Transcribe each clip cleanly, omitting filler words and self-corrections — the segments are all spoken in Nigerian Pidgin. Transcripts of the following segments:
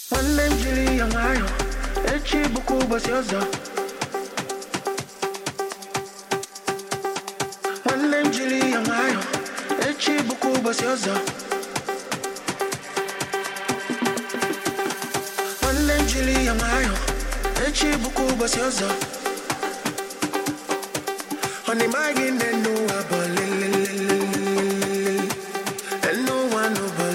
One name Jilly and Mayo, Echi Buku Basioza. One name Jilly and Mayo, Echi Buku Basioza. One name Jilly and Mayo, Echi Buku Basioza. On the Magin and no and no one over.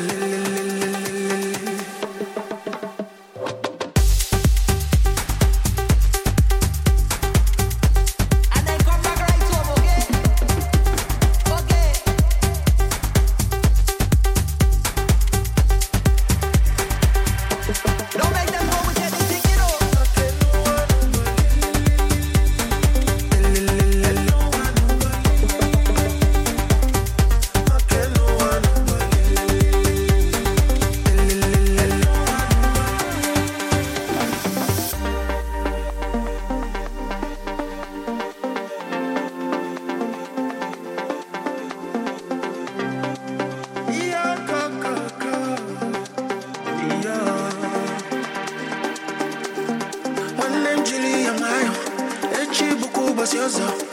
One name Jilly and Mayo, Echi Buku Basioza.